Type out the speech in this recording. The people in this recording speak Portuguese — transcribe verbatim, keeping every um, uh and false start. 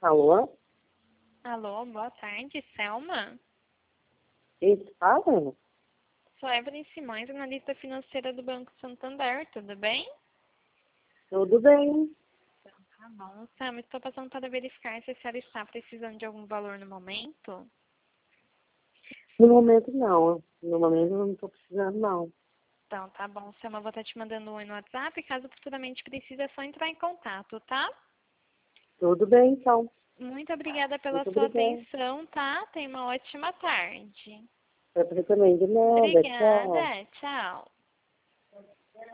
Alô? Alô, boa tarde, Selma? Isso, fala? Sou Evelyn Simões, analista financeira do Banco Santander, tudo bem? Tudo bem. Tá bom, Selma, estou passando para verificar se a senhora está precisando de algum valor no momento. No momento, não. No momento, eu não estou precisando, não. Então, tá bom, Selma, vou estar te mandando um oi no WhatsApp, caso futuramente precise, é só entrar em contato, tá? Tudo bem, então. Muito obrigada pela Muito sua obrigada. atenção, tá? Tenha uma ótima tarde. Eu também, de nada. Tchau. Obrigada, tchau.